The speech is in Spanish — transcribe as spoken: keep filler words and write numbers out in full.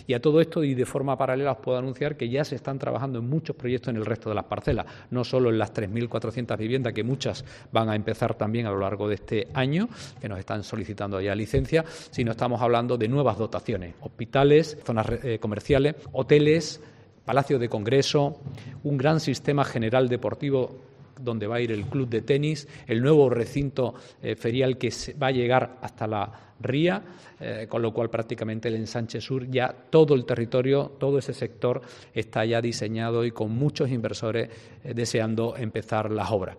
Y a todo esto, y de forma paralela, os puedo anunciar que ya se están trabajando en muchos proyectos en el resto de las parcelas, no solo en las tres mil cuatrocientas viviendas, que muchas van a empezar también a lo largo de este año, que nos están solicitando ya licencia, sino estamos hablando de nuevas dotaciones, hospitales, zonas eh, comerciales, hoteles, palacios de congreso, un gran sistema general deportivo donde va a ir el club de tenis, el nuevo recinto eh, ferial que se va a llegar hasta la ría, eh, con lo cual prácticamente el ensanche sur, ya todo el territorio, todo ese sector está ya diseñado y con muchos inversores eh, deseando empezar las obras.